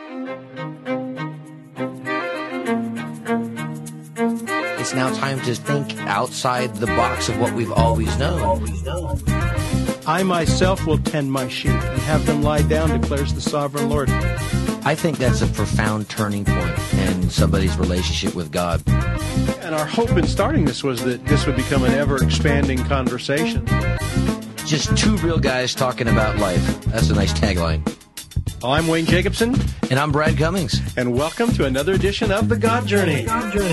It's now time to think outside the box of what we've always known. I myself will tend my sheep and have them lie down, declares the sovereign Lord. I think that's a profound turning point in somebody's relationship with God. And our hope in starting this was that this would become an ever-expanding conversation. Just two real guys talking about life. That's a nice tagline. I'm Wayne Jacobson. And I'm Brad Cummings. And welcome to another edition of The God Journey.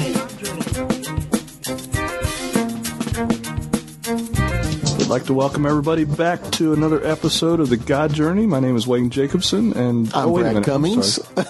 I'd like to welcome everybody back to another episode of The God Journey. My name is Wayne Jacobson, and I'm Brad Cummings. Where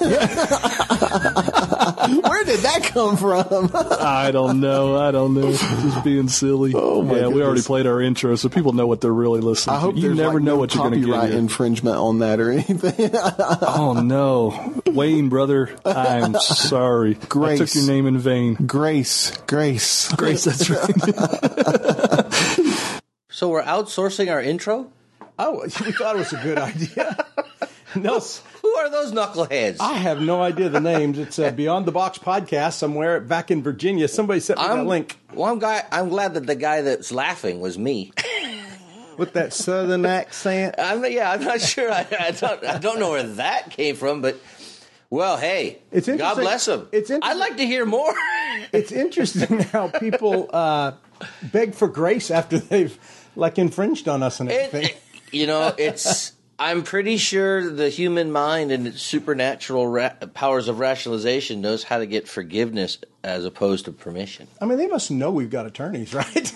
did that come from? I don't know. Just being silly. Oh my goodness. We already played our intro, so people know what they're really listening I hope to. You there's never know no what you're going to get. Copyright Here. infringement on that or anything. Oh no, Wayne, brother, I'm sorry. Grace. I took your name in vain. Grace. That's right. So we're outsourcing our intro? Oh, we thought it was a good idea. No, Who are those knuckleheads? I have no idea the names. It's a Beyond the Box podcast somewhere back in Virginia. Somebody sent me that link. Well, I'm glad that the guy that's laughing was me. With that southern accent. I'm not sure. I don't know where that came from, but well, hey, It's God interesting. bless him. It's interesting. I'd like to hear more. It's interesting how people beg for grace after they've infringed on us and everything. I'm pretty sure the human mind and its supernatural powers of rationalization knows how to get forgiveness as opposed to permission. I mean, they must know we've got attorneys, right?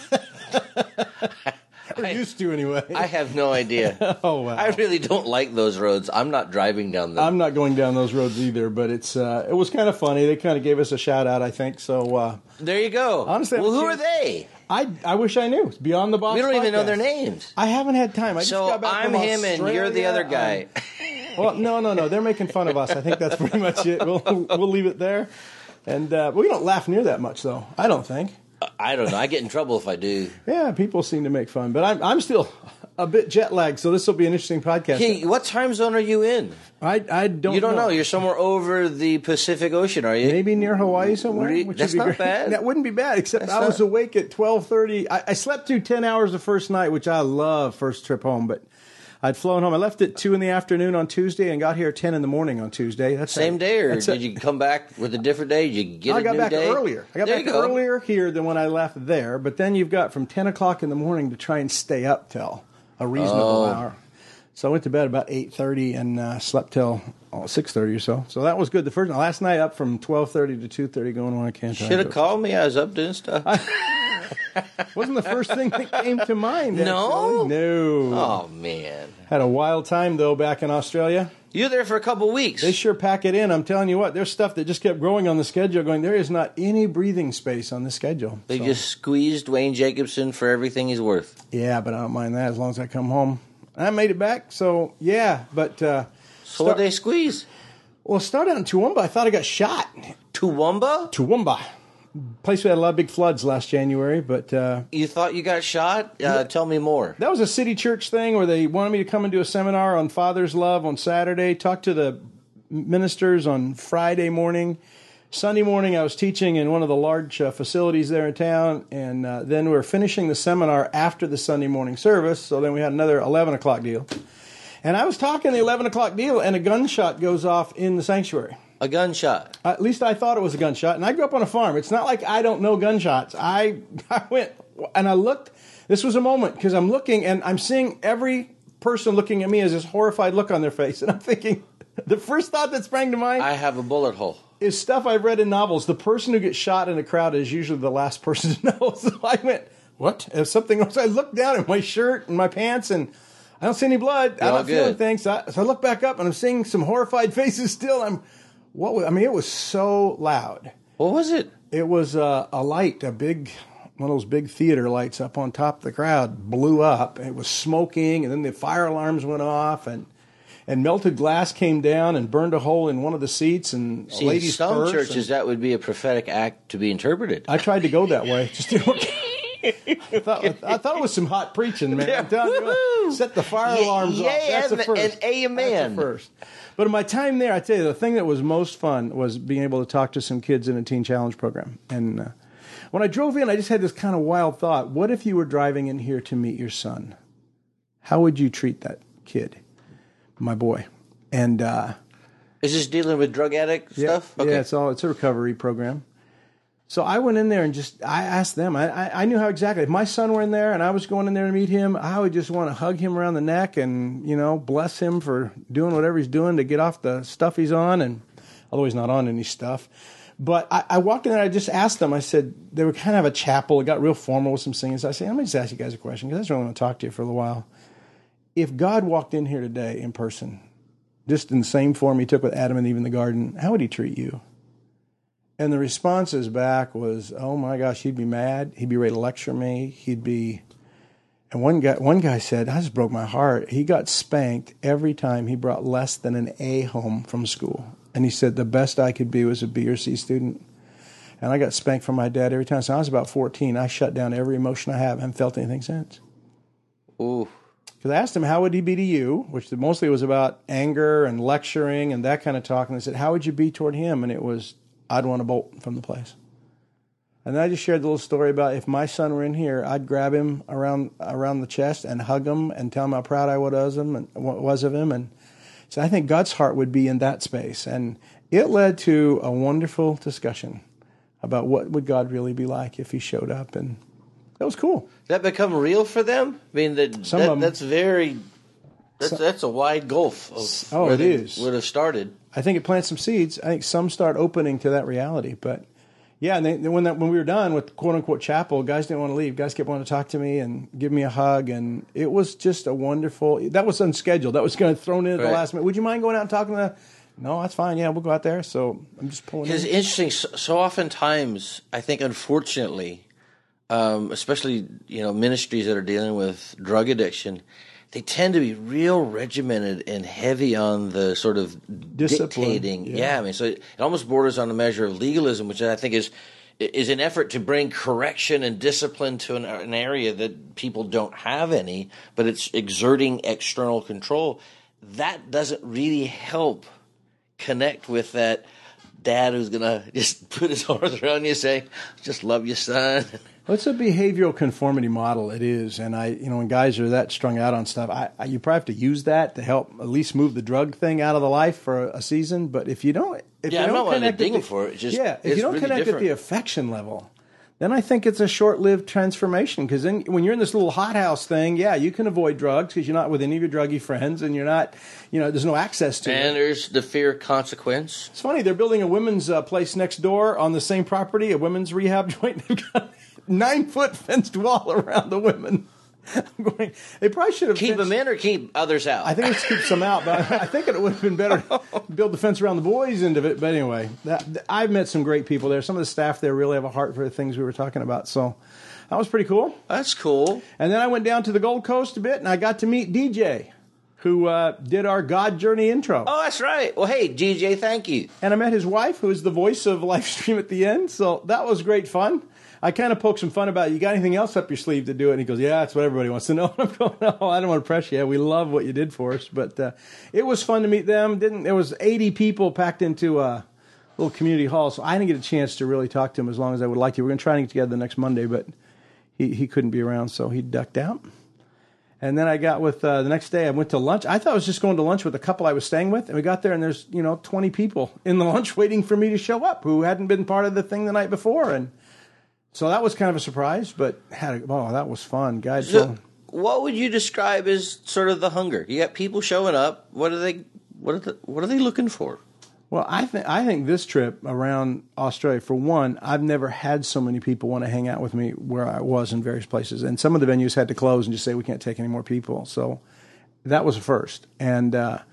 Or used to, anyway. I have no idea. Oh, wow. I really don't like those roads. I'm not driving down them. I'm not going down those roads either, but it was kind of funny. They kind of gave us a shout out, I think. So there you go. Honestly, well, who are they? I wish I knew. It's Beyond the Box. We don't even know podcast. their names. I haven't had time. So I'm him and you're the other guy. Well, no. They're making fun of us. I think that's pretty much it. We'll leave it there. And we don't laugh near that much, though. I don't think. I don't know. I get in trouble if I do. Yeah, people seem to make fun, but I'm still a bit jet lagged, so this will be an interesting podcast. Hey, what time zone are you in? I don't. You don't know. You're somewhere over the Pacific Ocean, are you? Maybe near Hawaii somewhere. Which That's would be not great. bad. That wouldn't be bad, except I was awake at 12:30. I slept through 10 hours the first night, which I love, first trip home, but I'd flown home. I left at 2 in the afternoon on Tuesday and got here at 10 in the morning on Tuesday. That's Same day, or did you come back with a different day? Did you get I a got new back day? earlier. I got There back you go. earlier here than when I left there, but then you've got from 10 o'clock in the morning to try and stay up till a reasonable hour. So I went to bed about 8:30 and slept till 6:30 or so. So that was good. Last night up from 12:30 to 2:30 going on. I can't. Should have called me. I was up doing stuff. Wasn't the first thing that came to mind. No? Actually. No. Oh, man. Had a wild time, though, back in Australia. You were there for a couple weeks. They sure pack it in. I'm telling you what, there's stuff that just kept growing on the schedule going, there is not any breathing space on the schedule. They just squeezed Wayne Jacobson for everything he's worth. Yeah, but I don't mind that as long as I come home. I made it back, so yeah, but... so what they squeeze? Well, start out in Toowoomba. I thought I got shot. Toowoomba? Toowoomba. Place we had a lot of big floods last January, but... You thought you got shot? Tell me more. That was a city church thing where they wanted me to come and do a seminar on Father's Love on Saturday, talk to the ministers on Friday morning. Sunday morning, I was teaching in one of the large facilities there in town, and then we were finishing the seminar after the Sunday morning service, so then we had another 11 o'clock deal. And I was talking the 11 o'clock deal, and a gunshot goes off in the sanctuary. A gunshot? At least I thought it was a gunshot, and I grew up on a farm. It's not like I don't know gunshots. I went, and I looked. This was a moment, because I'm looking, and I'm seeing every person looking at me as this horrified look on their face, and I'm thinking, the first thought that sprang to mind... I have a bullet hole. ...is stuff I've read in novels. The person who gets shot in a crowd is usually the last person to know. So I went, what? If something else, I looked down at my shirt and my pants, and I don't see any blood. I don't feel anything. So I look back up, and I'm seeing some horrified faces still. It was so loud. What was it? It was a light, one of those big theater lights up on top of the crowd blew up. It was smoking, and then the fire alarms went off, and melted glass came down and burned a hole in one of the seats. And See, in some churches, that would be a prophetic act to be interpreted. I tried to go that way. Just didn't work. I thought it was some hot preaching, man. I'm telling you, set the fire alarms off. That's the first. And amen. That's the first. But in my time there, I tell you, the thing that was most fun was being able to talk to some kids in a Teen Challenge program. And when I drove in, I just had this kind of wild thought. What if you were driving in here to meet your son? How would you treat that kid, my boy? And is this dealing with drug addict stuff? Okay. Yeah, it's a recovery program. So I went in there and I asked them. I knew how exactly. If my son were in there and I was going in there to meet him, I would just want to hug him around the neck and, bless him for doing whatever he's doing to get off the stuff he's on. And although he's not on any stuff. But I walked in there, I just asked them. I said, they were kind of a chapel. It got real formal with some singing. So I said, let me just ask you guys a question because I just really want to talk to you for a little while. If God walked in here today in person, just in the same form he took with Adam and Eve in the garden, how would he treat you? And the responses back was, oh my gosh, he'd be mad. He'd be ready to lecture me. And one guy said, I just broke my heart. He got spanked every time he brought less than an A home from school. And he said, the best I could be was a B or C student. And I got spanked from my dad every time. So I was about 14. I shut down every emotion I have. I haven't felt anything since. Ooh. Because I asked him, how would he be to you? Which mostly was about anger and lecturing and that kind of talk. And I said, how would you be toward him? And it was, I'd want to bolt from the place. And then I just shared the little story about if my son were in here, I'd grab him around the chest and hug him and tell him how proud I was of him. And so I think God's heart would be in that space. And it led to a wonderful discussion about what would God really be like if he showed up. And that was cool. Did that become real for them? I mean, that's a wide gulf of where they would have started. I think it plants some seeds. I think some start opening to that reality. But yeah, and when we were done with quote unquote chapel, guys didn't want to leave. Guys kept wanting to talk to me and give me a hug, and it was just a wonderful. That was unscheduled. That was kind of thrown in at the last minute. Would you mind going out and talking to? No, that's fine. Yeah, we'll go out there. So I'm just pulling. It's interesting. So oftentimes, I think, unfortunately, especially ministries that are dealing with drug addiction, they tend to be real regimented and heavy on the sort of discipline. Dictating. Yeah, I mean, so it almost borders on a measure of legalism, which I think is an effort to bring correction and discipline to an area that people don't have any, but it's exerting external control. That doesn't really help connect with that dad who's going to just put his arms around you and say, just love you, son. Well, it's a behavioral conformity model. It is. And when guys are that strung out on stuff, you probably have to use that to help at least move the drug thing out of the life for a season. But if you don't, I'm not wanting to ding for it. If you don't connect at the affection level, then I think it's a short-lived transformation. Because then when you're in this little hothouse thing, you can avoid drugs because you're not with any of your druggy friends and you're not, there's no access to it. And there's the fear of consequence. It's funny. They're building a women's place next door on the same property, a women's rehab joint. They've got 9-foot fenced wall around the women. I'm going, they probably should have keep them in or keep others out. I think it keeps them out, but I think it would have been better to build the fence around the boys' end of it. But anyway, I've met some great people there. Some of the staff there really have a heart for the things we were talking about. So that was pretty cool. That's cool. And then I went down to the Gold Coast a bit, and I got to meet DJ, who did our God Journey intro. Oh, that's right. Well, hey, DJ, thank you. And I met his wife, who is the voice of Livestream at the end. So that was great fun. I kind of poked some fun about it. You got anything else up your sleeve to do it? And he goes, yeah, that's what everybody wants to know. And I'm going, no, I don't want to press you. We love what you did for us. But it was fun to meet them. There was 80 people packed into a little community hall, so I didn't get a chance to really talk to him as long as I would like to. We're going to try and get together the next Monday, but he couldn't be around, so he ducked out. And then I got with the next day, I went to lunch. I thought I was just going to lunch with a couple I was staying with, and we got there, and there's 20 people in the lunch waiting for me to show up who hadn't been part of the thing the night before, and so that was kind of a surprise, but that was fun. Guys, so what would you describe as sort of the hunger? You got people showing up. What are they looking for? Well, I think this trip around Australia, for one, I've never had so many people want to hang out with me where I was in various places, and some of the venues had to close and just say we can't take any more people. So that was a first. And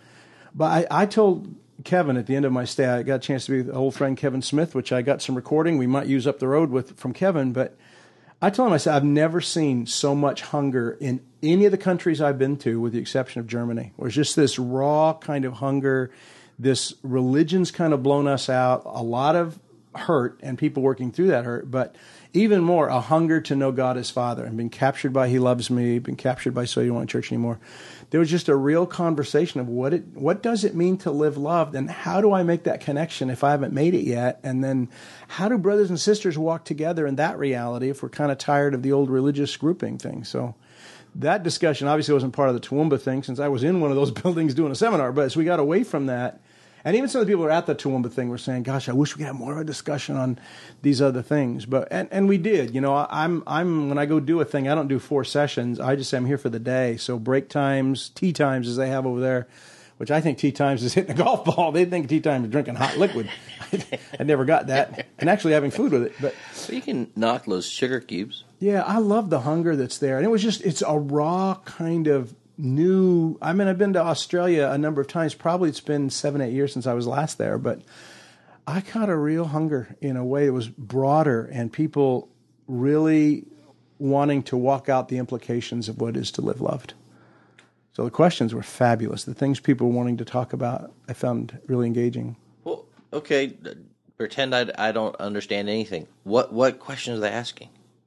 but I told Kevin at the end of my stay, I got a chance to be with an old friend Kevin Smith, which I got some recording we might use up the road from Kevin. But I told him, I said, I've never seen so much hunger in any of the countries I've been to, with the exception of Germany. Where it's just this raw kind of hunger. This religion's kind of blown us out. A lot of hurt and people working through that hurt, but even more, a hunger to know God as Father and been captured by He loves me, been captured by So You Don't Want Church Anymore. There was just a real conversation of what does it mean to live loved, and how do I make that connection if I haven't made it yet? And then how do brothers and sisters walk together in that reality if we're kind of tired of the old religious grouping thing? So that discussion obviously wasn't part of the Toowoomba thing, since I was in one of those buildings doing a seminar, but as we got away from that, and even some of the people who were at the Toowoomba thing were saying, gosh, I wish we could have more of a discussion on these other things. But and we did. You know, I'm when I go do a thing, I don't do 4 sessions. I just say I'm here for the day. So break times, tea times as they have over there, which I think tea times is hitting a golf ball. They think tea time is drinking hot liquid. I never got that. And actually having food with it. But so you can knock those sugar cubes. Yeah, I love the hunger that's there. And it's a raw kind of new. I mean, I've been to Australia a number of times. Probably it's been 7-8 years since I was last there, but I caught a real hunger in a way that was broader, and people really wanting to walk out the implications of what it is to live loved. So the questions were fabulous. The things people were wanting to talk about, I found really engaging. Well, okay, pretend I don't understand anything. What questions are they asking?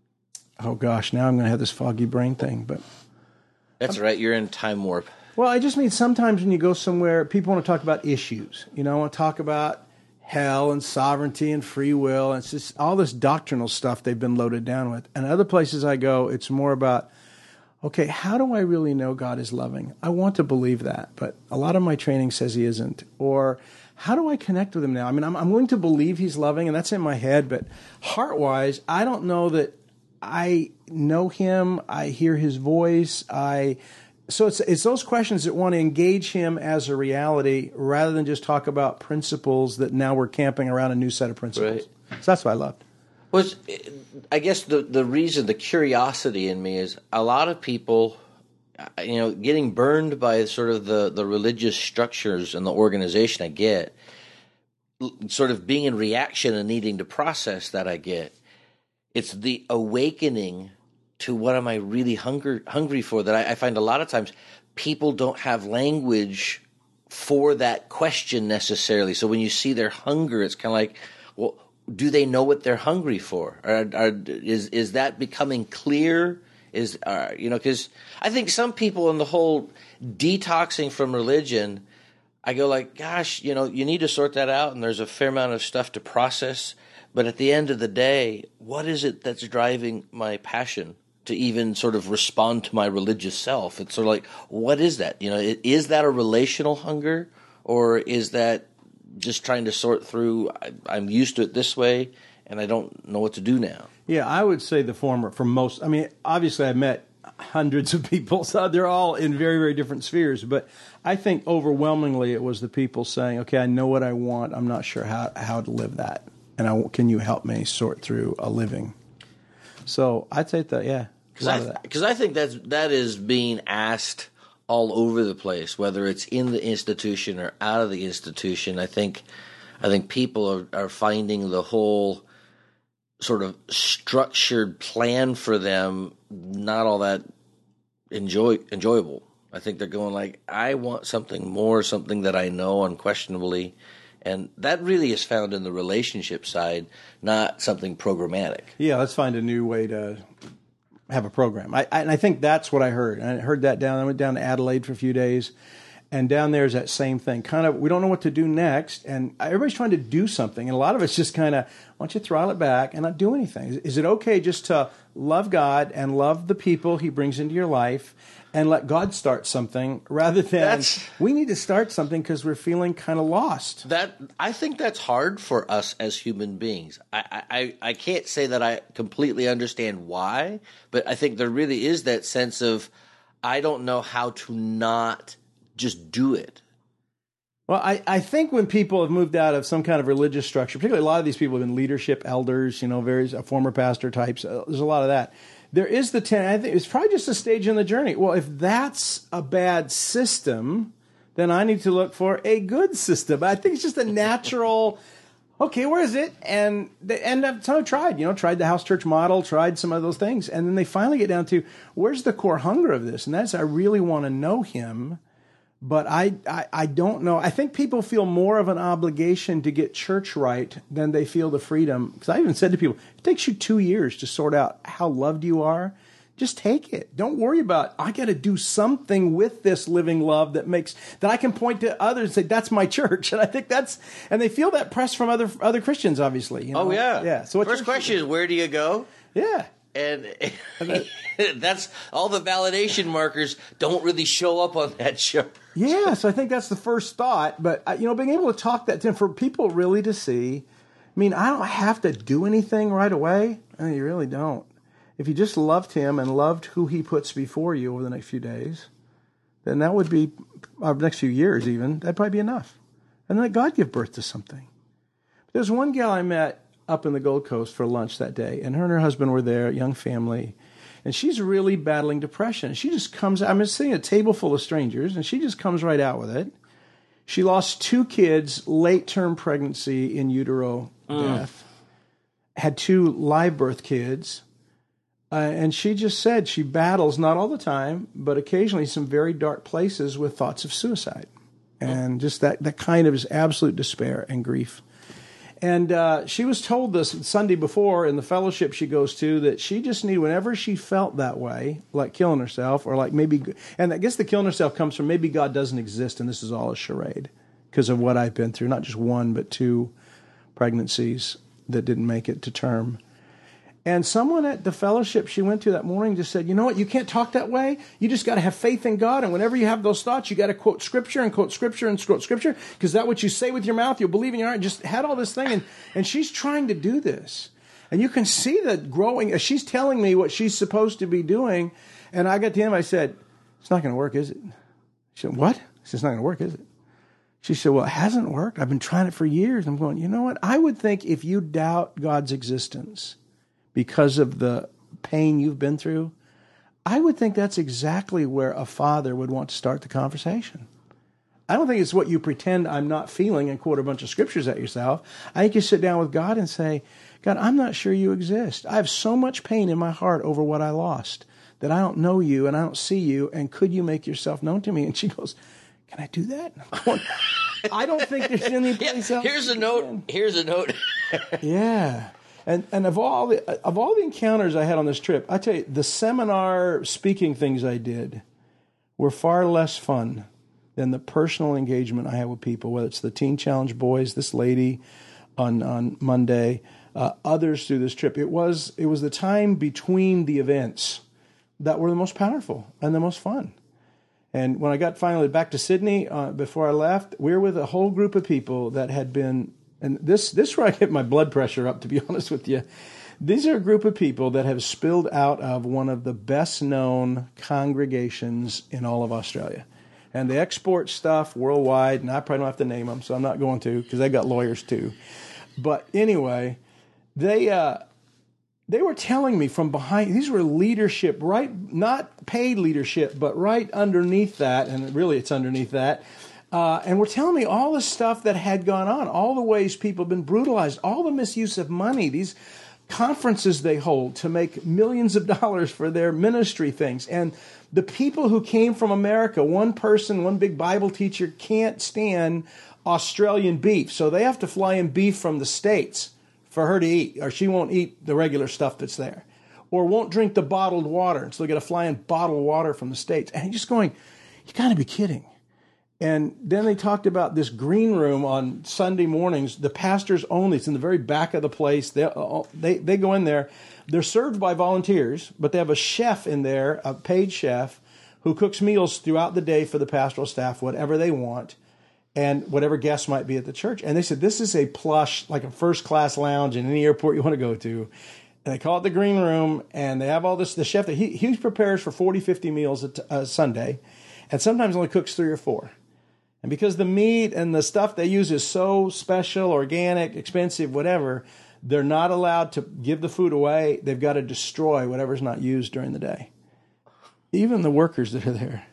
Oh gosh, now I'm going to have this foggy brain thing, but. That's right. You're in time warp. Well, I just mean sometimes when you go somewhere, people want to talk about issues. You know, want to talk about hell and sovereignty and free will. And it's just all this doctrinal stuff they've been loaded down with. And other places I go, it's more about, okay, how do I really know God is loving? I want to believe that, but a lot of my training says He isn't. Or how do I connect with Him now? I mean, I'm willing to believe He's loving, and that's in my head, but heart-wise, I don't know that I know Him, I hear His voice, so it's those questions that want to engage Him as a reality rather than just talk about principles that now we're camping around a new set of principles. Right. So that's what I loved. Well, I guess the reason, the curiosity in me is a lot of people, you know, getting burned by sort of the religious structures and the organization I get, sort of being in reaction and needing to process that I get. It's the awakening to what am I really hungry for that I find a lot of times people don't have language for that question necessarily. So when you see their hunger, it's kind of like, well, do they know what they're hungry for? Is that becoming clear? Because I think some people in the whole detoxing from religion, I go like, gosh, you know, you need to sort that out, and there's a fair amount of stuff to process. But at the end of the day, what is it that's driving my passion to even sort of respond to my religious self? It's sort of like, what is that? You know, is that a relational hunger, or is that just trying to sort through, I'm used to it this way, and I don't know what to do now? Yeah, I would say the former for most. I mean, obviously I've met hundreds of people, so they're all in very, very different spheres. But I think overwhelmingly it was the people saying, okay, I know what I want. I'm not sure how to live that. And can you help me sort through a living? So I'd say that, yeah. Because I think that is being asked all over the place, whether it's in the institution or out of the institution. I think people are finding the whole sort of structured plan for them not all that enjoyable. I think they're going like, I want something more, something that I know unquestionably. And that really is found in the relationship side, not something programmatic. Yeah, let's find a new way to have a program. And I think that's what I heard. And I heard that I went down to Adelaide for a few days. And down there is that same thing. Kind of, we don't know what to do next. And everybody's trying to do something. And a lot of it's just kind of, why don't you throttle it back and not do anything? Is it okay just to love God and love the people He brings into your life and let God start something rather than we need to start something because we're feeling kind of lost? I think that's hard for us as human beings. I can't say that I completely understand why, but I think there really is that sense of I don't know how to not just do it. Well, I think when people have moved out of some kind of religious structure, particularly a lot of these people have been leadership elders, various former pastor types, there's a lot of that. There is I think it's probably just a stage in the journey. Well, if that's a bad system, then I need to look for a good system. I think it's just a natural, okay, where is it? And they end up, some have tried the house church model, tried some of those things. And then they finally get down to, where's the core hunger of this? And that's, I really want to know Him. But I don't know. I think people feel more of an obligation to get church right than they feel the freedom. Because I even said to people, it takes you 2 years to sort out how loved you are. Just take it. Don't worry about, I got to do something with this living love that I can point to others and say, that's my church. And I think and they feel that press from other Christians, obviously. You know? Oh, yeah. Yeah. So first question is, where do you go? Yeah. And that's all the validation markers don't really show up on that show. Yeah, so I think that's the first thought. But, being able to talk that to him, for people really to see, I don't have to do anything right away. You really don't. If you just loved him and loved who he puts before you over the next few days, then that would be, next few years even, that'd probably be enough. And let God give birth to something. There's one gal I met up in the Gold Coast for lunch that day, and her husband were there, a young family, and she's really battling depression. She just comes, I'm sitting at a table full of strangers, and she just comes right out with it. She lost 2 kids, late-term pregnancy in utero death, had 2 live birth kids, and she just said she battles, not all the time, but occasionally some very dark places with thoughts of suicide. And just that kind of is absolute despair and grief. And she was told this Sunday before in the fellowship she goes to, that she just needed, whenever she felt that way, like killing herself, or like maybe, and I guess the killing herself comes from maybe God doesn't exist and this is all a charade because of what I've been through, not just 1, but 2 pregnancies that didn't make it to term. And someone at the fellowship she went to that morning just said, you know what, you can't talk that way. You just got to have faith in God. And whenever you have those thoughts, you got to quote Scripture and quote Scripture and quote Scripture, because that what you say with your mouth, you'll believe in your heart. Just had all this thing. And she's trying to do this. And you can see that growing as she's telling me what she's supposed to be doing. And I got to him, I said, it's not going to work, is it? She said, what? I said, it's not going to work, is it? She said, well, it hasn't worked. I've been trying it for years. I'm going, you know what? I would think if you doubt God's existence because of the pain you've been through, I would think that's exactly where a father would want to start the conversation. I don't think it's what you pretend I'm not feeling and quote a bunch of scriptures at yourself. I think you sit down with God and say, God, I'm not sure you exist. I have so much pain in my heart over what I lost that I don't know you and I don't see you, and could you make yourself known to me? And she goes, can I do that? I don't think there's any place else. Here's a note. Here's a note. Yeah. And of all the encounters I had on this trip, I tell you, the seminar speaking things I did were far less fun than the personal engagement I had with people, whether it's the Teen Challenge boys, this lady on Monday, others through this trip. It was the time between the events that were the most powerful and the most fun. And when I got finally back to Sydney, before I left, we were with a whole group of people that had been, and this is where I get my blood pressure up, to be honest with you. These are a group of people that have spilled out of one of the best-known congregations in all of Australia. And they export stuff worldwide, and I probably don't have to name them, so I'm not going to, because they got lawyers too. But anyway, they were telling me from behind, these were leadership, right? Not paid leadership, but right underneath that, and really it's underneath that. And were telling me all the stuff that had gone on, all the ways people have been brutalized, all the misuse of money, these conferences they hold to make millions of dollars for their ministry things. And the people who came from America, one person, one big Bible teacher, can't stand Australian beef. So they have to fly in beef from the States for her to eat, or she won't eat the regular stuff that's there, or won't drink the bottled water. So they got to fly in bottled water from the States. And you're just going, you got to be kidding. And then they talked about this green room on Sunday mornings, the pastors only. It's in the very back of the place. They go in there. They're served by volunteers, but they have a chef in there, a paid chef, who cooks meals throughout the day for the pastoral staff, whatever they want, and whatever guests might be at the church. And they said, this is a plush, like a first-class lounge in any airport you want to go to. And they call it the green room, and they have all this. The chef, he prepares for 40, 50 meals a Sunday, and sometimes only cooks 3 or 4. And because the meat and the stuff they use is so special, organic, expensive, whatever, they're not allowed to give the food away. They've got to destroy whatever's not used during the day. Even the workers that are there.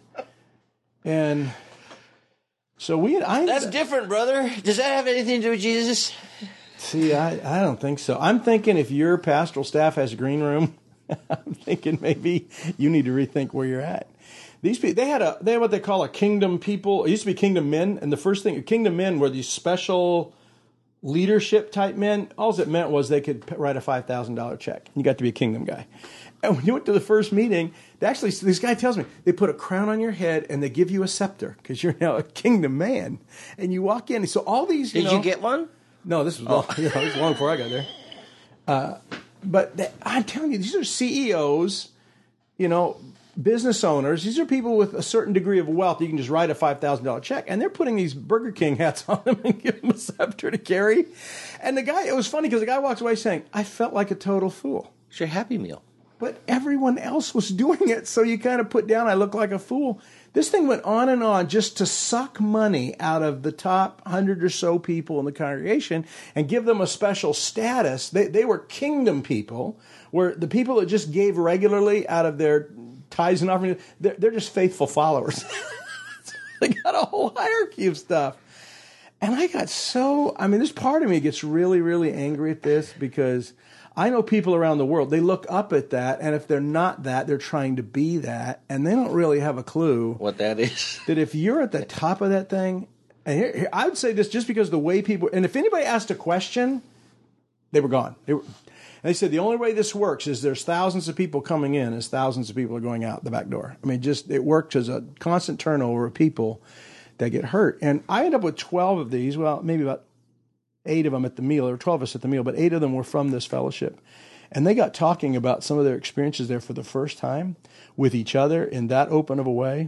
And so that's different, brother. Does that have anything to do with Jesus? See, I don't think so. I'm thinking if your pastoral staff has a green room, I'm thinking maybe you need to rethink where you're at. These people, they had what they call a kingdom people. It used to be kingdom men, and the first thing, kingdom men were these special leadership type men. All it meant was they could write a $5,000 check. You got to be a kingdom guy. And when you went to the first meeting, this guy tells me, they put a crown on your head and they give you a scepter because you're now a kingdom man. And you walk in. So all these, Did you get one? No, this was long, this was long before I got there. But I'm telling you, these are CEOs, business owners. These are people with a certain degree of wealth. You can just write a $5,000 check. And they're putting these Burger King hats on them and give them a scepter to carry. And the guy, it was funny because the guy walks away saying, I felt like a total fool. It's your Happy Meal. But everyone else was doing it, so you kind of put down, I look like a fool. This thing went on just to suck money out of the top 100 or so people in the congregation and give them a special status. They were kingdom people, where the people that just gave regularly out of their tithes and offerings, they're just faithful followers. They got a whole hierarchy of stuff. And I got this part of me gets really, really angry at this because I know people around the world, they look up at that, and if they're not that, they're trying to be that, and they don't really have a clue what that is. That if you're at the top of that thing, and here I would say this just because the way people, and if anybody asked a question, they were gone. And they said the only way this works is there's thousands of people coming in as thousands of people are going out the back door. I mean, it works as a constant turnover of people that get hurt. And I ended up with 12 of these, well, maybe about 8 of them at the meal, or 12 of us at the meal, but 8 of them were from this fellowship. And they got talking about some of their experiences there for the first time with each other in that open of a way.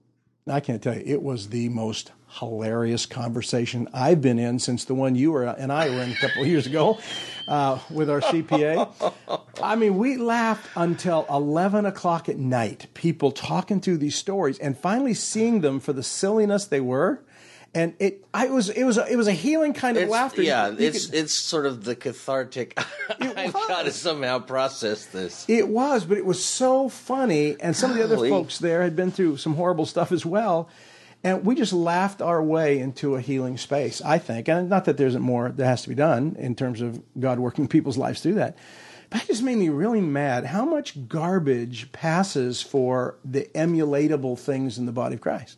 I can't tell you, it was the most hilarious conversation I've been in since the one you and I were in a couple of years ago with our CPA. I mean, we laughed until 11 o'clock at night, people talking through these stories and finally seeing them for the silliness they were. And it was a healing kind of laughter. Yeah, it's sort of the cathartic. I've got to somehow process this. It was, but it was so funny. And some of the other folks there had been through some horrible stuff as well. And we just laughed our way into a healing space, I think. And not that there isn't more that has to be done in terms of God working people's lives through that. But it just made me really mad how much garbage passes for the emulatable things in the body of Christ.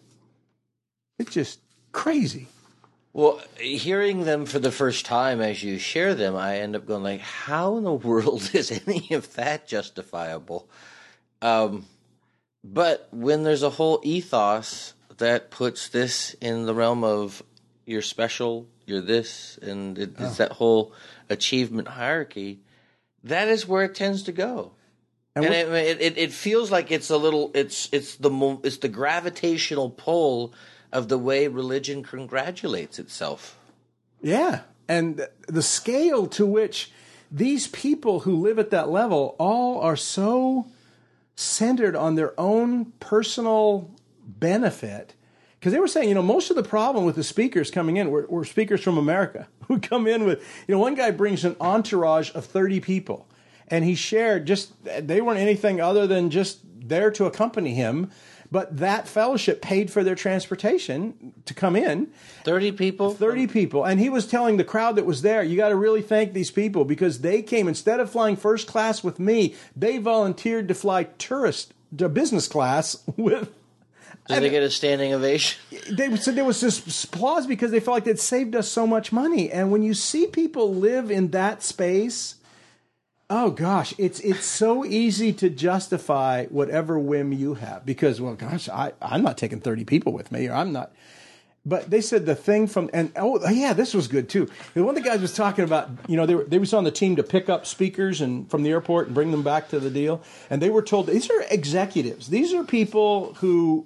It's just crazy. Well, hearing them for the first time as you share them, I end up going like, how in the world is any of that justifiable? But when there's a whole ethos that puts this in the realm of you're special, you're this, and it's that whole achievement hierarchy, that is where it tends to go. And it feels like it's a little, it's the gravitational pull of the way religion congratulates itself. Yeah. And the scale to which these people who live at that level all are so centered on their own personal benefit. Because they were saying, most of the problem with the speakers coming in were speakers from America who come in with, one guy brings an entourage of 30 people. And he shared they weren't anything other than just there to accompany him. But that fellowship paid for their transportation to come in. 30 people? 30 people. And he was telling the crowd that was there, you got to really thank these people because they came, instead of flying first class with me, they volunteered to fly business class with... Did they get a standing ovation? They said there was this applause because they felt like they'd saved us so much money. And when you see people live in that space... Oh, gosh, it's so easy to justify whatever whim you have because, well, gosh, I'm not taking 30 people with me or I'm not. But they said the thing this was good, too. One of the guys was talking about, they was on the team to pick up speakers from the airport and bring them back to the deal. And they were told, these are executives. These are people who,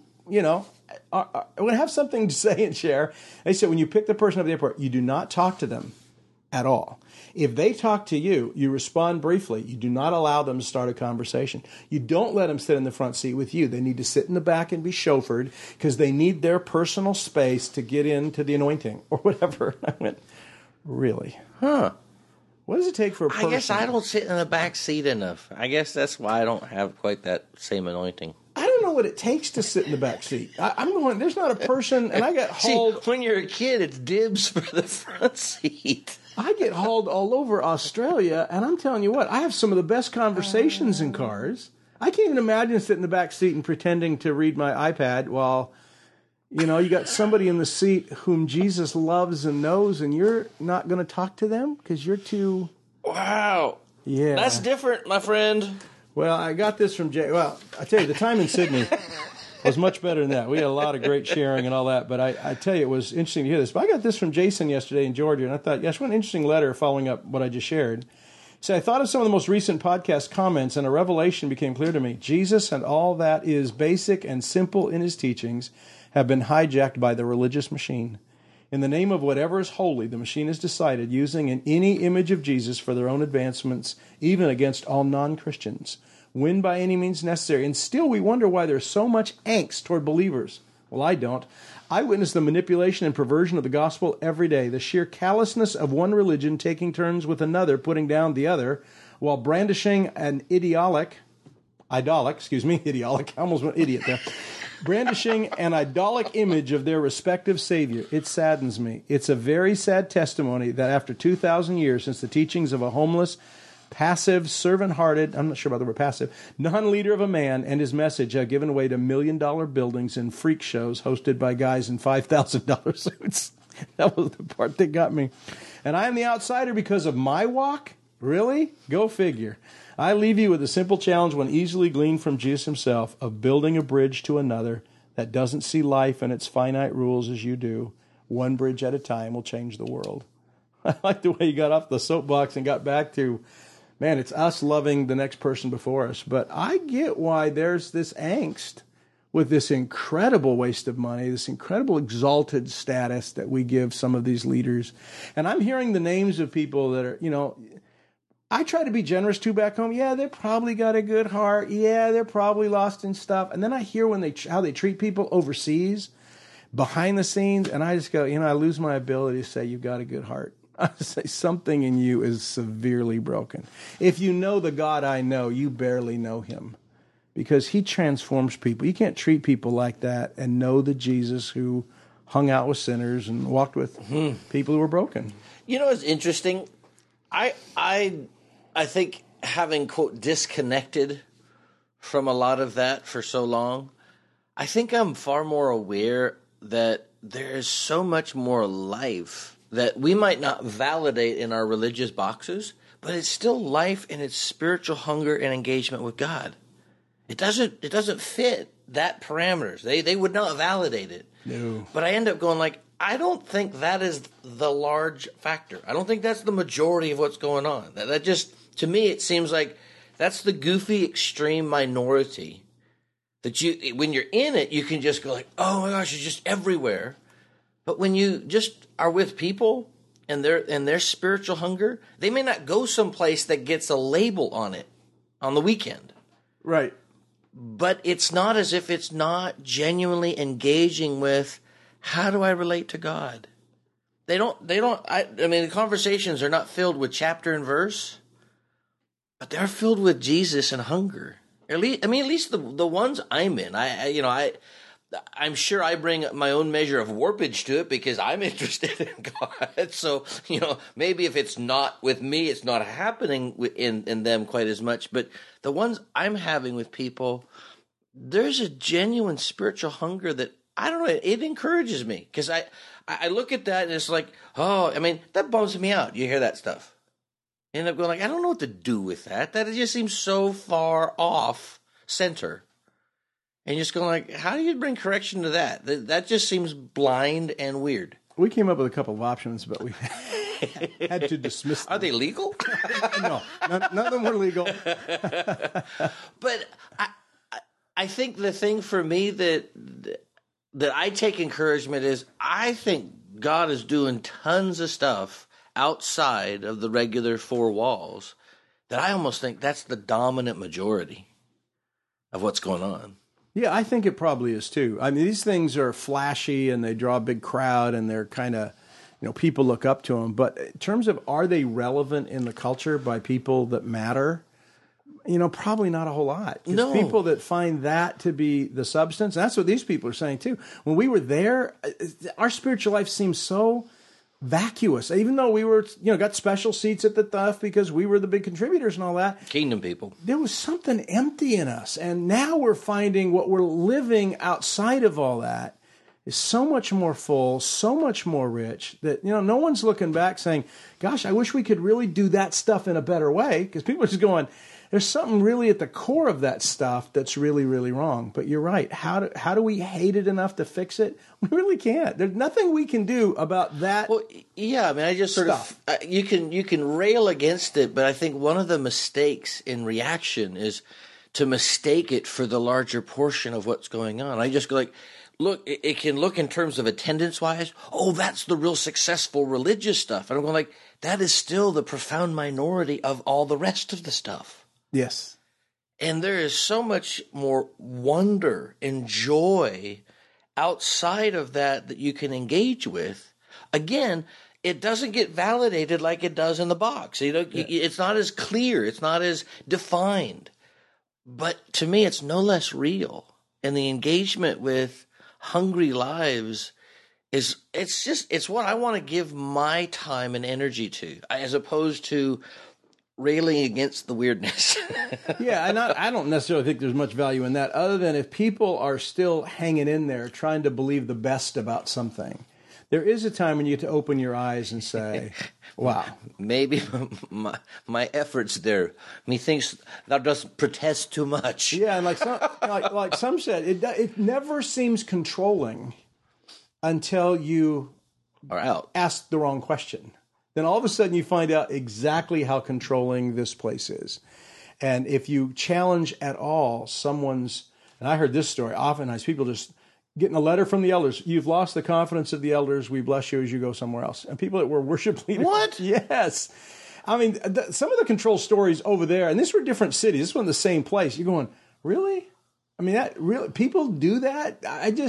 would have something to say and share. They said when you pick the person up at the airport, you do not talk to them at all. If they talk to you, you respond briefly. You do not allow them to start a conversation. You don't let them sit in the front seat with you. They need to sit in the back and be chauffeured because they need their personal space to get into the anointing or whatever. I went, really? Huh. What does it take for a person? I guess I don't sit in the back seat enough. I guess that's why I don't have quite that same anointing. I don't know what it takes to sit in the back seat. I'm going, there's not a person, and I get hauled. When you're a kid, it's dibs for the front seat. I get hauled all over Australia, and I'm telling you what, I have some of the best conversations in cars. I can't even imagine sitting in the back seat and pretending to read my iPad while, you got somebody in the seat whom Jesus loves and knows, and you're not going to talk to them because you're too... Wow. Yeah. That's different, my friend. Well, I got this from Jay. Well, I tell you, the time in Sydney was much better than that. We had a lot of great sharing and all that, but I tell you, it was interesting to hear this. But I got this from Jason yesterday in Georgia, and I thought, yes, what an interesting letter following up what I just shared. So I thought of some of the most recent podcast comments, and a revelation became clear to me. Jesus and all that is basic and simple in his teachings have been hijacked by the religious machine. In the name of whatever is holy, the machine has decided using any image of Jesus for their own advancements, even against all non-Christians. Win by any means necessary. And still we wonder why there's so much angst toward believers. Well, I don't. I witness the manipulation and perversion of the gospel every day. The sheer callousness of one religion taking turns with another, putting down the other, while brandishing an idolic, I almost went idiot there. Brandishing an idolic image of their respective Savior. It saddens me. It's a very sad testimony that after 2,000 years since the teachings of a homeless, passive, servant-hearted, I'm not sure about the word passive, non-leader of a man and his message have given way to million-dollar buildings and freak shows hosted by guys in $5,000 suits. That was the part that got me. And I am the outsider because of my walk? Really? Go figure. I leave you with a simple challenge, one easily gleaned from Jesus himself, of building a bridge to another that doesn't see life and its finite rules as you do. One bridge at a time will change the world. I like the way you got off the soapbox and got back to, man, it's us loving the next person before us. But I get why there's this angst with this incredible waste of money, this incredible exalted status that we give some of these leaders. And I'm hearing the names of people that are, I try to be generous too back home. Yeah, they probably got a good heart. Yeah, they're probably lost in stuff. And then I hear how they treat people overseas, behind the scenes, and I just go, I lose my ability to say you've got a good heart. I say something in you is severely broken. If you know the God I know, you barely know him, because he transforms people. You can't treat people like that and know the Jesus who hung out with sinners and walked with people who were broken. It's interesting. I think having, quote, disconnected from a lot of that for so long, I think I'm far more aware that there is so much more life that we might not validate in our religious boxes, but it's still life in its spiritual hunger and engagement with God. It doesn't fit that parameters. They would not validate it. No. But I end up going I don't think that is the large factor. I don't think that's the majority of what's going on. That just, to me, it seems like that's the goofy, extreme minority that when you're in it, you can just go oh my gosh, it's just everywhere. But when you just are with people and their spiritual hunger, they may not go someplace that gets a label on it on the weekend. Right. But it's not as if it's not genuinely engaging with, how do I relate to God? I mean, the conversations are not filled with chapter and verse, but they're filled with Jesus and hunger. At least the ones I'm in. I'm sure I bring my own measure of warpage to it because I'm interested in God. So, maybe if it's not with me, it's not happening in them quite as much. But the ones I'm having with people, there's a genuine spiritual hunger that, I don't know, it encourages me because I look at that and it's that bums me out. You hear that stuff. You end up going I don't know what to do with that. That it just seems so far off center. And you're just going how do you bring correction to that? That just seems blind and weird. We came up with a couple of options, but we had to dismiss them. Are they legal? No, none of them were legal. But I think the thing for me that I take encouragement is I think God is doing tons of stuff outside of the regular four walls that I almost think that's the dominant majority of what's going on. Yeah, I think it probably is too. I mean, these things are flashy and they draw a big crowd and they're kind of, people look up to them. But in terms of are they relevant in the culture by people that matter? Probably not a whole lot. No. People that find that to be the substance, that's what these people are saying too. When we were there, our spiritual life seems so vacuous. Even though we were, got special seats at the Duff because we were the big contributors and all that. Kingdom people. There was something empty in us. And now we're finding what we're living outside of all that is so much more full, so much more rich that, no one's looking back saying, gosh, I wish we could really do that stuff in a better way. Because people are just going, there's something really at the core of that stuff that's really, really wrong. But you're right. How do we hate it enough to fix it? We really can't. There's nothing we can do about that. Well, yeah, I mean, I just sort of you can rail against it, but I think one of the mistakes in reaction is to mistake it for the larger portion of what's going on. I just go like, look, it can look in terms of attendance-wise. Oh, that's the real successful religious stuff, and I'm going like, that is still the profound minority of all the rest of the stuff. Yes. And there is so much more wonder and joy outside of that you can engage with. Again, it doesn't get validated like it does in the box. It's not as clear. It's not as defined. But to me, it's no less real. And the engagement with hungry lives it's what I want to give my time and energy to, as opposed to railing against the weirdness. Yeah, and I don't necessarily think there's much value in that, other than if people are still hanging in there trying to believe the best about something. There is a time when you get to open your eyes and say, wow. Maybe my efforts there. Methinks thou dost protest too much. Yeah, and like some said, it never seems controlling until you are out. Ask the wrong question. Then all of a sudden you find out exactly how controlling this place is. And if you challenge at all someone's, and I heard this story, oftentimes people just getting a letter from the elders, you've lost the confidence of the elders, we bless you as you go somewhere else. And people that were worship leaders. What? Yes. I mean, some of the control stories over there, and these were different cities, this was in the same place. You're going, really? I mean, that really, people do that?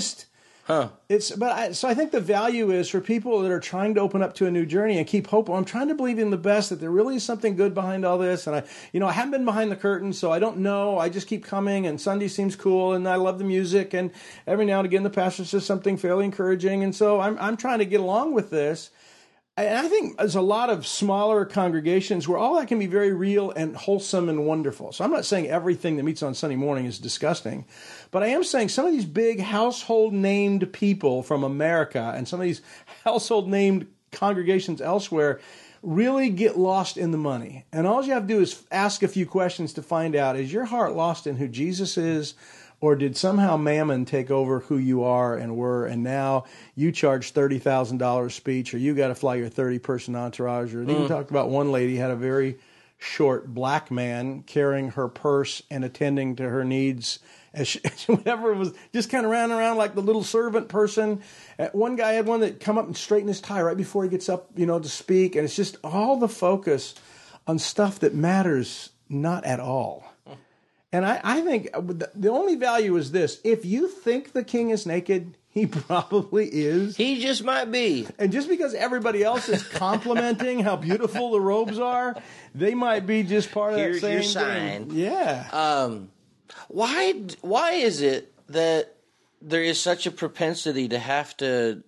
So I think the value is for people that are trying to open up to a new journey and keep hope. I'm trying to believe in the best, that there really is something good behind all this. And I haven't been behind the curtain, so I don't know. I just keep coming, and Sunday seems cool, and I love the music. And every now and again, the pastor says something fairly encouraging. And so I'm trying to get along with this. And I think there's a lot of smaller congregations where all that can be very real and wholesome and wonderful. So I'm not saying everything that meets on Sunday morning is disgusting, but I am saying some of these big household named people from America and some of these household named congregations elsewhere really get lost in the money. And all you have to do is ask a few questions to find out, is your heart lost in who Jesus is? Or did somehow mammon take over who you are and were, and now you charge $30,000 speech, or you got to fly your 30-person entourage? Or even talked about one lady had a very short black man carrying her purse and attending to her needs as whatever it was, just kind of ran around like the little servant person. One guy had one that come up and straighten his tie right before he gets up, to speak, and it's just all the focus on stuff that matters not at all. And I think the only value is this. If you think the king is naked, he probably is. He just might be. And just because everybody else is complimenting how beautiful the robes are, they might be just part of that same your sign. thing. Yeah. Why is it that there is such a propensity to have to,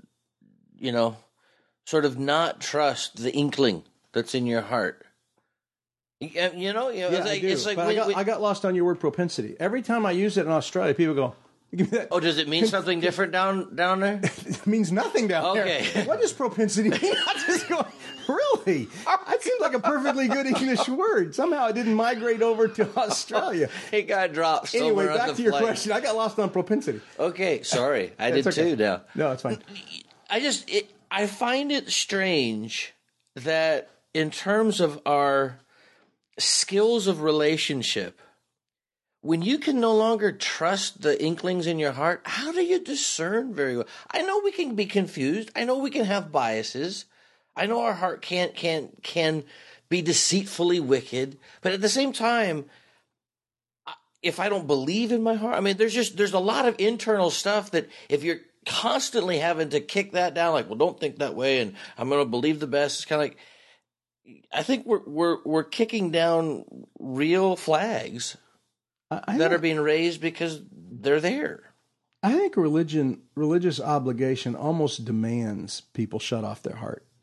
sort of not trust the inkling that's in your heart? I got lost on your word propensity. Every time I use it in Australia, people go, give me that. Oh, does it mean something different down there? It means nothing down there. Okay. What does propensity mean? I just go, really? That seems like a perfectly good English word. Somehow it didn't migrate over to Australia. It got dropped somewhere. Anyway, back to your question. I got lost on propensity. Okay, sorry. I did too now. No, it's fine. I find it strange that in terms of our skills of relationship, when you can no longer trust the inklings in your heart, how do you discern very well? I know we can be confused. I know we can have biases. I know our heart can be deceitfully wicked. But at the same time, if I don't believe in my heart, I mean, there's a lot of internal stuff that if you're constantly having to kick that down, like, well, don't think that way, and I'm going to believe the best. It's kind of like, I think we're kicking down real flags that are being raised because they're there. I think religious obligation almost demands people shut off their heart.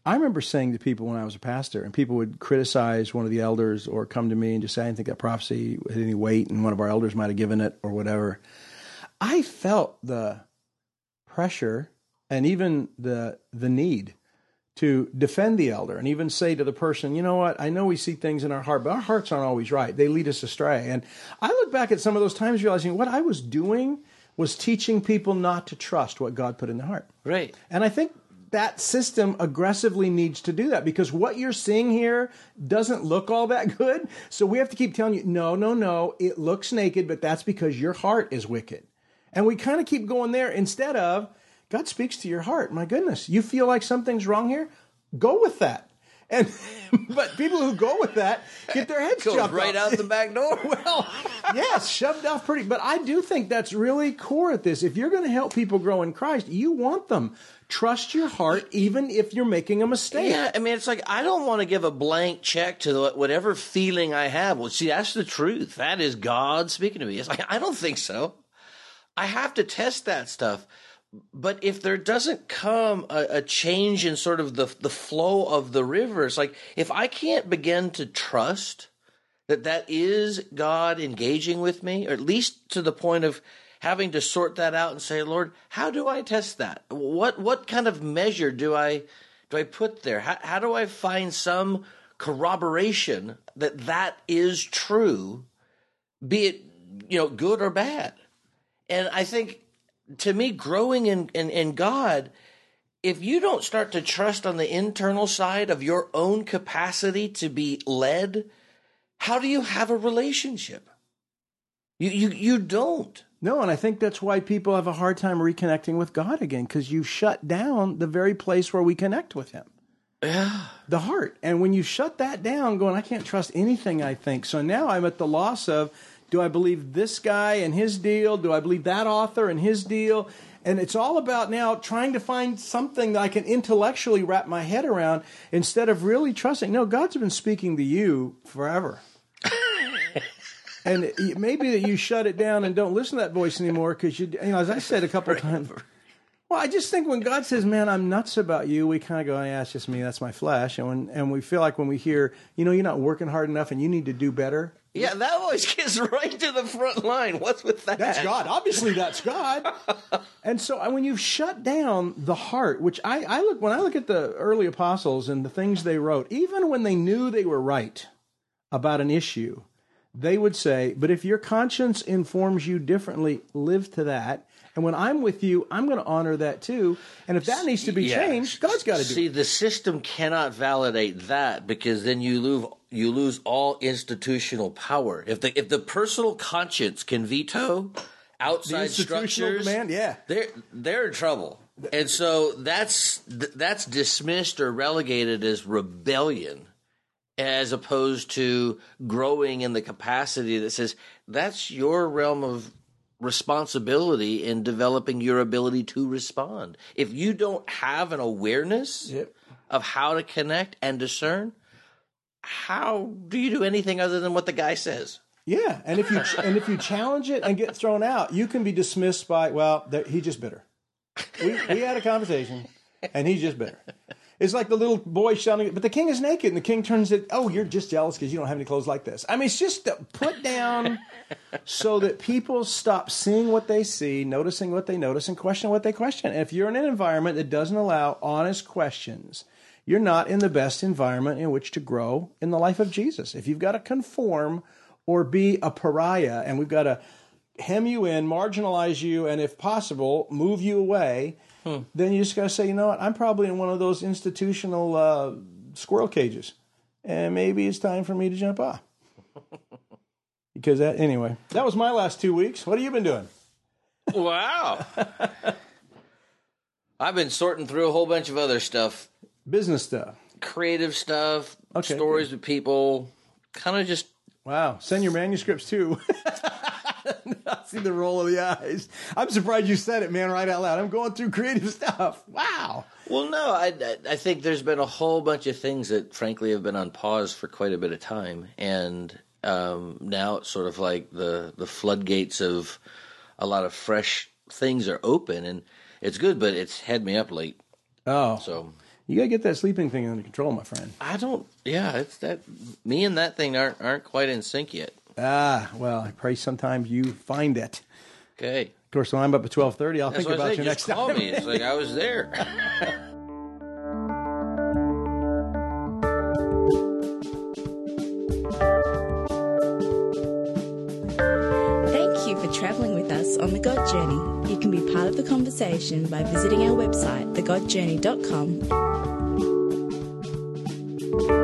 I remember saying to people when I was a pastor, and people would criticize one of the elders or come to me and just say, I didn't think that prophecy had any weight, and one of our elders might have given it or whatever. I felt the pressure and even the need to defend the elder and even say to the person, you know what, I know we see things in our heart, but our hearts aren't always right. They lead us astray. And I look back at some of those times realizing what I was doing was teaching people not to trust what God put in their heart. Right. And I think that system aggressively needs to do that because what you're seeing here doesn't look all that good. So we have to keep telling you, no, it looks naked, but that's because your heart is wicked. And we kind of keep going there instead of, God speaks to your heart. My goodness, you feel like something's wrong here? Go with that. And but people who go with that get their heads Goes chopped right off. out the back door. Well, yes, shoved off pretty. But I do think that's really core at this. If you're going to help people grow in Christ, you want them. Trust your heart, even if you're making a mistake. Yeah, I mean, it's like I don't want to give a blank check to whatever feeling I have. Well, see, that's the truth. That is God speaking to me. It's like, I don't think so. I have to test that stuff. But if there doesn't come a change in sort of the flow of the river, it's like if I can't begin to trust that is God engaging with me, or at least to the point of having to sort that out and say, Lord, how do I test that? What kind of measure do I put there? How do I find some corroboration that is true, be it good or bad? And I think, to me, growing in God, if you don't start to trust on the internal side of your own capacity to be led, how do you have a relationship? You don't. No, and I think that's why people have a hard time reconnecting with God again, because you shut down the very place where we connect with Him. Yeah. The heart. And when you shut that down, going, I can't trust anything I think. So now I'm at the loss of, do I believe this guy and his deal? Do I believe that author and his deal? And it's all about now trying to find something that I can intellectually wrap my head around instead of really trusting. No, God's been speaking to you forever. And it may be that you shut it down and don't listen to that voice anymore because, as I said a couple of times. Well, I just think when God says, man, I'm nuts about you, we kind of go, yeah, it's just me, that's my flesh. And we feel like when we hear, you're not working hard enough and you need to do better. Yeah, that always gets right to the front line. What's with that? That's God. Obviously, that's God. And so when you've shut down the heart, which when I look at the early apostles and the things they wrote, even when they knew they were right about an issue, they would say, but if your conscience informs you differently, live to that. And when I'm with you, I'm going to honor that too. And if that needs to be changed, God's got to do it. See, the system cannot validate that because then you lose all institutional power. If the personal conscience can veto outside structures, they're in trouble. And so that's dismissed or relegated as rebellion, as opposed to growing in the capacity that says that's your realm of responsibility in developing your ability to respond. If you don't have an awareness of how to connect and discern, how do you do anything other than what the guy says? Yeah, and if you challenge it and get thrown out, you can be dismissed by, he's just bitter. We had a conversation, and he's just bitter. It's like the little boy shouting, but the king is naked, and the king turns it, you're just jealous because you don't have any clothes like this. I mean, it's just put down so that people stop seeing what they see, noticing what they notice, and question what they question. And if you're in an environment that doesn't allow honest questions, you're not in the best environment in which to grow in the life of Jesus. If you've got to conform or be a pariah, and we've got to hem you in, marginalize you, and if possible, move you away, then you just got to say, you know what, I'm probably in one of those institutional squirrel cages, and maybe it's time for me to jump off. Anyway, that was my last 2 weeks. What have you been doing? Wow. I've been sorting through a whole bunch of other stuff. Business stuff. Creative stuff, stories with people, kind of just... Wow, send your manuscripts too. I see the roll of the eyes. I'm surprised you said it, man, right out loud. I'm going through creative stuff. Wow. Well, no, I think there's been a whole bunch of things that, frankly, have been on pause for quite a bit of time. And now it's sort of like the floodgates of a lot of fresh things are open. And it's good, but it's had me up late. Oh. So... You got to get that sleeping thing under control, my friend. I don't. Yeah, it's that. Me and that thing aren't quite in sync yet. Well, I pray sometimes you find it. Okay. Of course, when I'm up at 12:30, I'll That's think what I about say. you next Just call time. me. It's like I was there. Thank you for traveling with us on The God Journey. You can be part of the conversation by visiting our website, thegodjourney.com.